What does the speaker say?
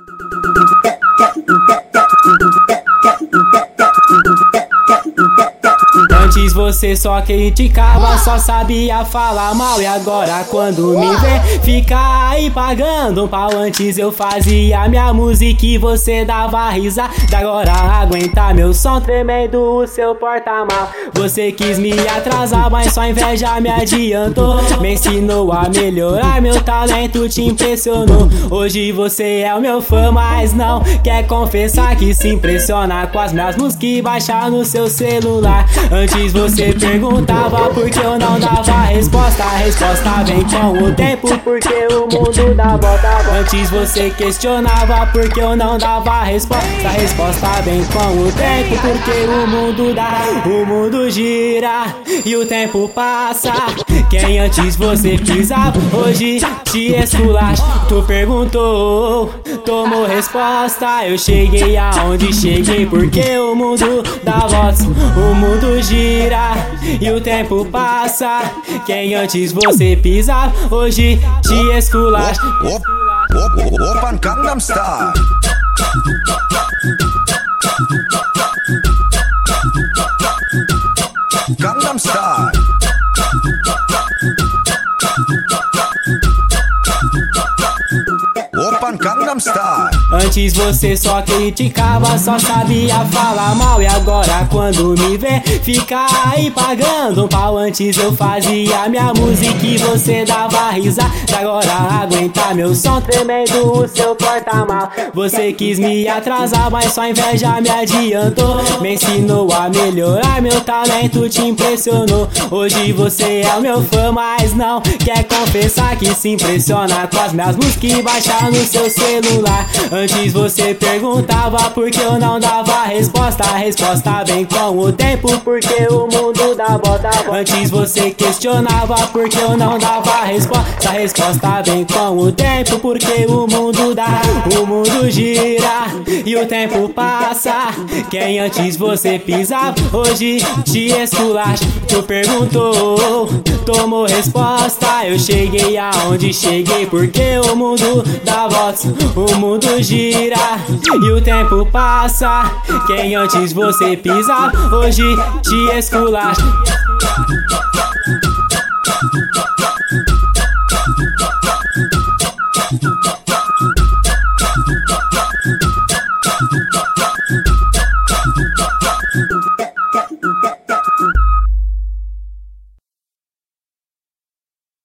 Antes você só criticava, só sabia falar mal. E agora quando me vê, fica aí pagando um pau. Antes eu fazia minha música e você dava risada. Agora aguenta meu som tremendo, o seu porta-mal. Você quis me atrasar, mas sua inveja me adiantou. Me ensinou a melhorar, meu talento te impressionou. Hoje você é o meu fã, mas não quer confessar que se impressiona com as minhas músicas e baixar no seu celular. Antes você perguntava por que eu não dava resposta. A resposta vem com o tempo, porque o mundo dá volta. Antes você questionava por que eu não dava resposta. A resposta vem com o tempo, porque o mundo dá. O mundo gira e o tempo passa. Quem antes você pisava, hoje te esculacha. Tu perguntou, tomou resposta. Eu cheguei aonde cheguei, porque o mundo dá voltas. O mundo gira e o tempo passa. Quem antes você pisava, hoje te esculacha. Open Gangnam Style. Gangnam Style. Open Gangnam Style. Antes você só criticava, só sabia falar mal. E agora quando me vê, fica aí pagando um pau. Antes eu fazia minha música e você dava risada. Agora aguenta meu som tremendo, o seu porta-mal. Você quis me atrasar, mas sua inveja me adiantou. Me ensinou a melhorar, meu talento te impressionou. Hoje você é o meu fã, mas não quer confessar que se impressiona com as minhas músicas e baixar no seu celular. Antes você perguntava por que eu não dava resposta. A resposta vem com o tempo, porque o mundo dá volta. Antes você questionava por que eu não dava resposta. A resposta vem com o tempo, porque o mundo dá. O mundo gira e o tempo passa. Quem antes você pisava, hoje te esculacha. Tu perguntou, tomou resposta. Eu cheguei aonde cheguei, porque o mundo dá voltas. O mundo gira e o tempo passa. Quem antes você pisava, hoje te esculacha.